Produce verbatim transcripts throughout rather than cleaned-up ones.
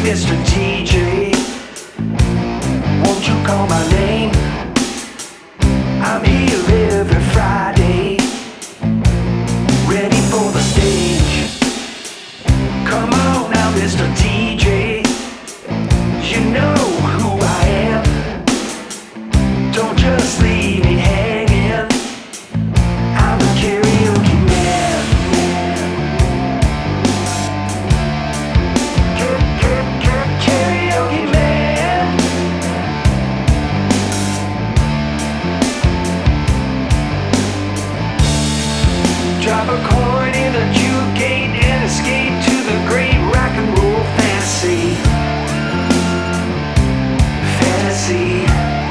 Mister T J, won't you call my name? I'm here every Friday, ready for the stage. Come on now, Mister T J, you know who I am. Don't just leave me hanging. I'm a karaoke man. Ka- ka- ka- Karaoke man. Drop a coin in the juke gate and escape to the great rock and roll fantasy. Fantasy.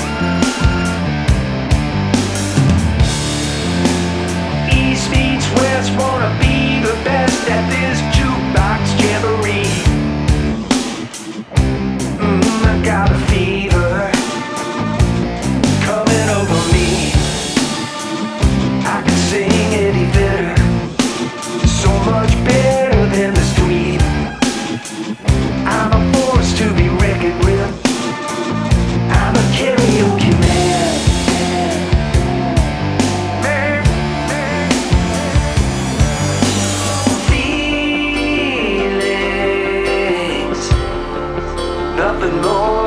East meets West, wanna be the best at this jukebox jamboree. Mm, I got a fever coming over me. I can sing Eddie Vedder so much better than this dweeb. I'm a force to be reckoned with. I'm a karaoke man. Man, man. Feelings, nothing more.